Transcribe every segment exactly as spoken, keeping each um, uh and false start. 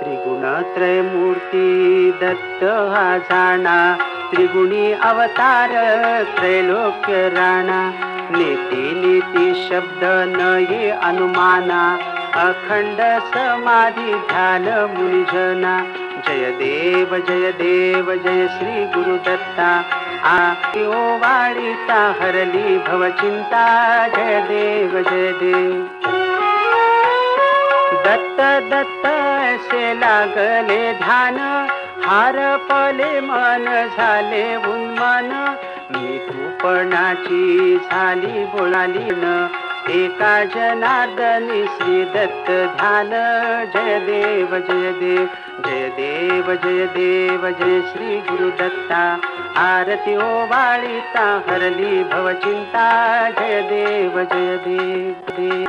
त्रिगुणत्रय मूर्ती दत्त हा जाणा, त्रिगुणी अवतार त्रैलोक्य राणा। नीती नीती शब्द न ये अनुमाना, अखंड समाधी ध्यान मुनिजना। जय देव जय देव जय श्री गुरुदत्ता, आरती ओवाळीता हरली भवचिंता। जय देव जय देव दत्त दत्त ऐसे लागले ध्यान, हारपले मन झाले उन्मन। मी तूपणाची झाली बोलाली न, एका जनार्दनी श्री दत्त ध्यान। जय देव जय देव जय देव जय देव जय श्री गुरुदत्ता, आरती ओवाळीता हरली भवचिंता। जय देव जय देव देव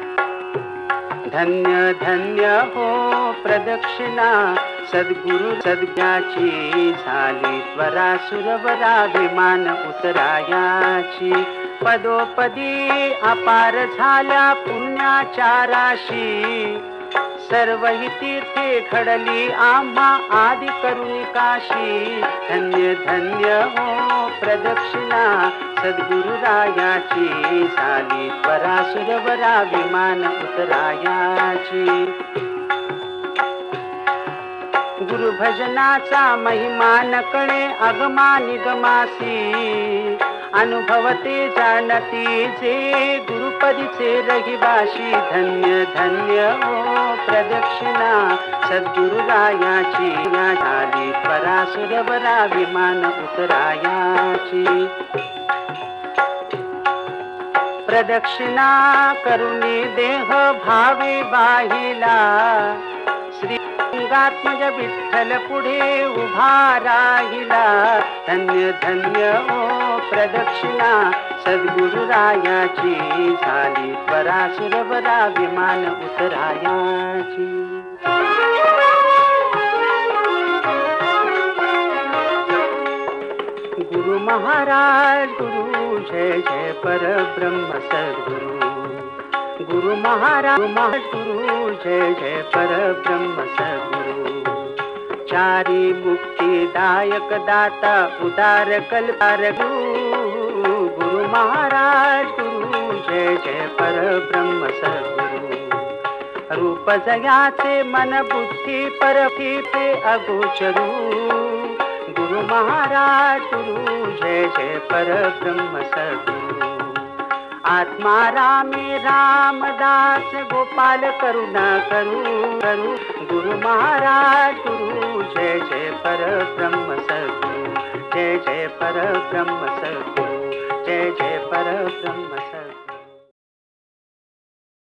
धन्य धन्य हो प्रदक्षिणा, सद्गुरु सद्ज्ञाची झाली त्वरा। सुरवरा विमान उतरायाची, पदोपदी अपार झाल्या पुण्याच्या राशी। सर्व ही तीर्थे घडली आम्हा आदि करुणी काशी। धन्य धन्य हो प्रदक्षिणा, सद्गुरु रायाची झाली त्वरा। सुरवरा विमान उतरायाची, गुरु भजनाचा महिमा न कळे अगमा निगमासी। अनुभवते जाणती जे गुरुपदीचे रहिवाशी। धन्य धन्य हो प्रदक्षिणा, सद्गुरु रायाची झाली त्वरा। सुरवरा विमान उतरायाची, प्रदक्षिणा करुणी देह भावे वाहिला। श्री लिंगात्मज विठ्ठल पुढे उभा राहिला। धन्य धन्य हो प्रदक्षिणा, सद्गुरु रायाची झाली त्वरा। सुरवरा विमान उतरायाची, गुरु महाराज गुरु जय जय परब्रह्म सद्गुरु। गुरु महाराज गुरु जय जय परब्रह्म सद्गुरु। चारी मुक्तिदायक दाता उदार कल्पार गुरु। गुरु महाराज गुरु जय जय परब्रह्म सद्गुरु। रूप जयाचे मन बुद्धी परफी ते अगोचरू। गुरु महाराज गुरु जय जय परब्रह्म सद्गुरु। आत्मा रामे रामदास गोपाल करुणा करू करू। गुरु महाराज गुरु जय जय परब्रह्म सद्गुरु। जय जय परब्रह्म सद्गुरु, जय जय परब्रह्म सद्गुरु।